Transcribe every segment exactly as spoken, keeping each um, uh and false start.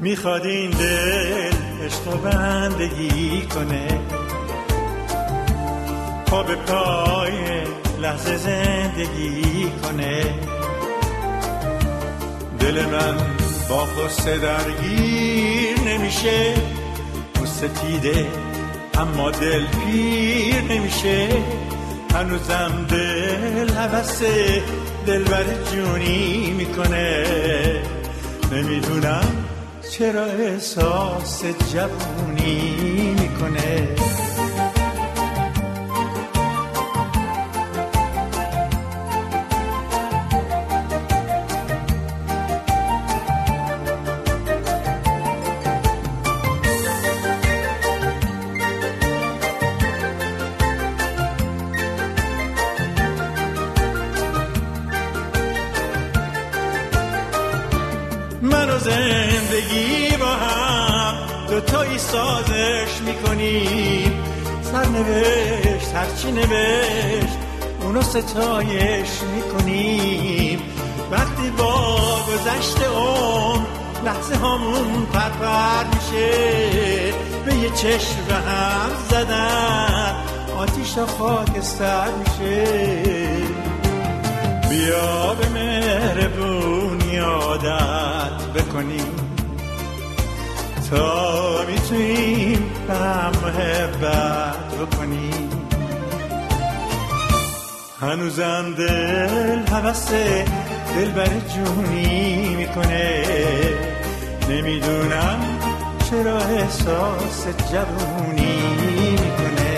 میخواد این دل عشق و بندگی کنه، پا به پای لحظه زندگی کنه. دل من با غصه درگیر نمیشه، غصه تیده اما دل پیر نمیشه. هنوزم دل هوس دلبر جونی میکنه، نمیدونم چرا احساس جوونی میکنه. من و زندگی با هم دوتایی سازش میکنیم، سرنوشت هرچی نوشت اونو ستایش میکنیم. وقتی با گذشت عمر لحظه هامون پرپر میشه، به یه چشم به هم زدن آتیش تا خاکستر میشه. بیا به مهربونی عادت بکنیم تا میتونیم به هم محبت بکنیم. هنوزم دل هوس دلبر جونی میکنه، نمیدونم چرا احساس جوونی میکنه.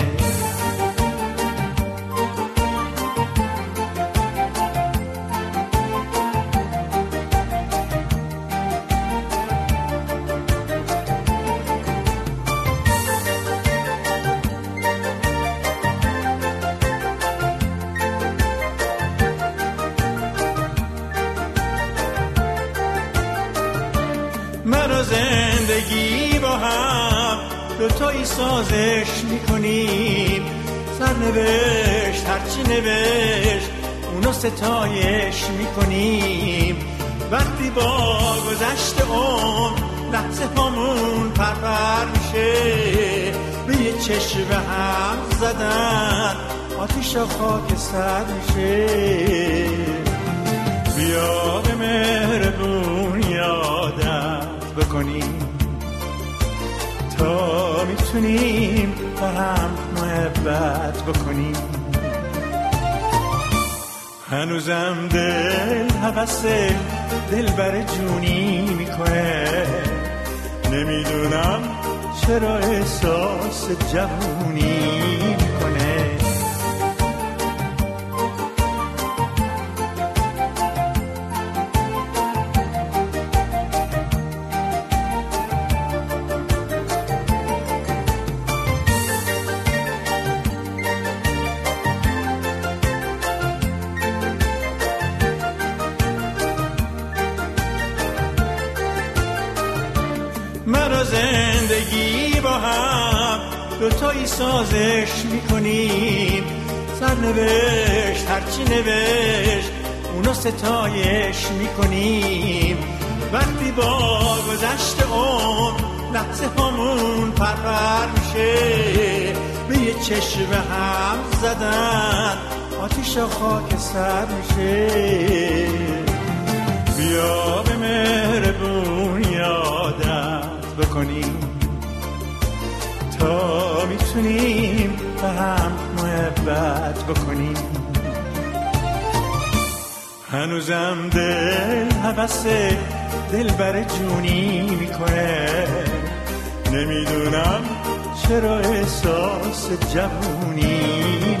من و زندگی با هم دوتایی سازش میکنیم، سرنوشت هرچی نوشت اونو ستایش میکنیم. وقتی با گذشت عمر لحظه هامون پرپر میشه، به یه چشم به هم زدن آتیش و خاکستر میشه. بیا به مهربونی عادت بکنیم تا میتونیم به هم محبت بکنیم. هنوزم دل هوس دلبر جونی میکنه، نمیدونم چرا احساس جوونی میکنه. من و زندگی با هم دوتایی سازش میکنیم، سرنوشت هرچی نوشت اونو ستایش میکنیم. وقتی با گذشت عمر لحظه هامون پرپر میشه، به یه چشم به هم زدن آتیش و خاکستر میشه. بیا به مهربونی عادت بکنیم تا میتونیم به هم محبت بکنیم. هنوزم دل هوس دلبر جونی میکنه، نمیدونم چرا احساس جوونی